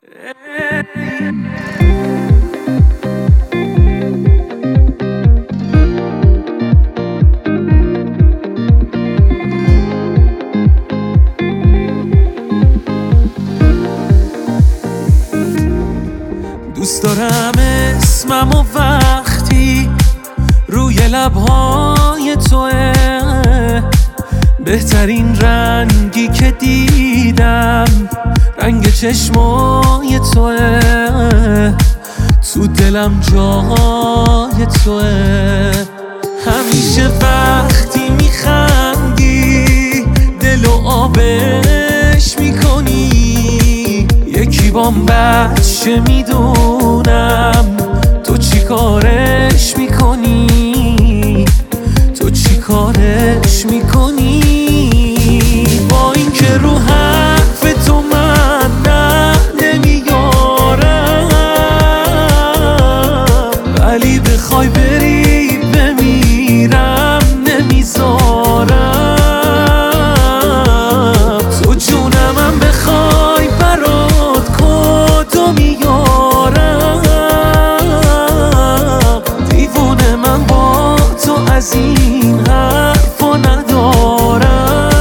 دوست دارم اسمم و وقتی روی لبهای توه، بهترین رنگی که دیدم رنگ چشمای توه، تو دلم جای توه. همیشه وقتی میخندی دل و آبش میکنی، یکی بام بچه میدونم تو چی کارش میکنی، تو چی کارش میکنی. با این که رو حرف تو من نمیارم، ولی بخوای بری بمیرم نمیذارم. تو جونمم بخوای برات کدو میارم، دیوونه من با تو از این حرفا ندارم.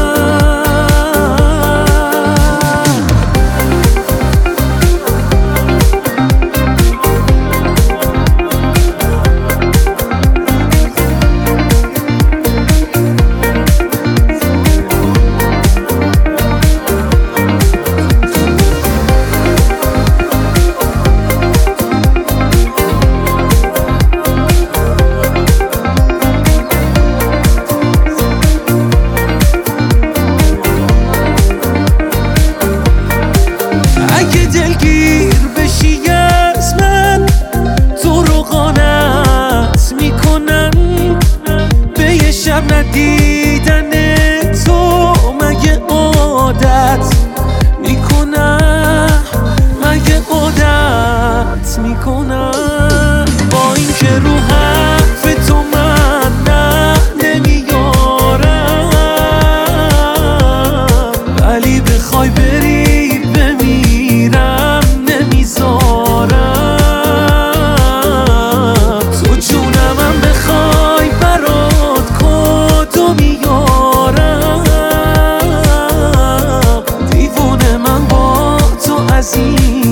اگه دلگیر بشی از من، تو رو قانت میکنن به یه شب ندیدن تو. مگه عادت میکنم، مگه عادت میکنم. با این که رو حرف تو من نمیارم، ولی بخوای بری بمیرم نمیذارم. تو جونمم بخوای برات کدو میارم، دیوونه من با تو از این